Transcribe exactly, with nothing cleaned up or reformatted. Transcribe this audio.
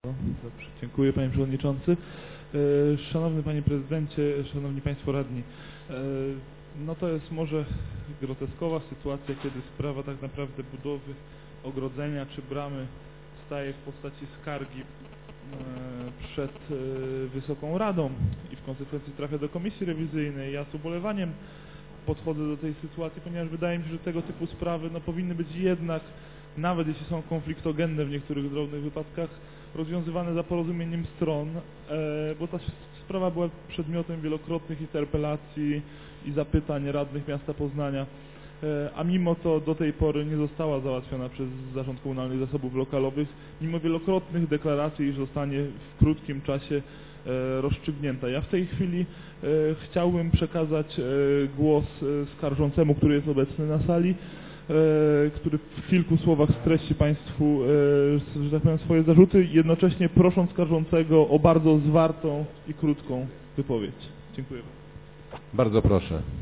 Dobrze, dziękuję Panie Przewodniczący. Szanowny Panie Prezydencie, Szanowni Państwo Radni, no to jest może groteskowa sytuacja, kiedy sprawa tak naprawdę budowy ogrodzenia czy bramy staje w postaci skargi przed Wysoką Radą i w konsekwencji trafia do Komisji Rewizyjnej. Ja z ubolewaniem podchodzę do tej sytuacji, ponieważ wydaje mi się, że tego typu sprawy no, powinny być jednak, nawet jeśli są konfliktogenne w niektórych drobnych wypadkach, rozwiązywane za porozumieniem stron, bo ta sprawa była przedmiotem wielokrotnych interpelacji i zapytań radnych miasta Poznania, a mimo to do tej pory nie została załatwiona przez Zarząd Komunalnych Zasobów Lokalowych, mimo wielokrotnych deklaracji, iż zostanie w krótkim czasie rozstrzygnięta. Ja w tej chwili chciałbym przekazać głos skarżącemu, który jest obecny na sali, który w kilku słowach streści Państwu, że tak powiem, swoje zarzuty, jednocześnie prosząc skarżącego o bardzo zwartą i krótką wypowiedź. Dziękuję. Bardzo proszę.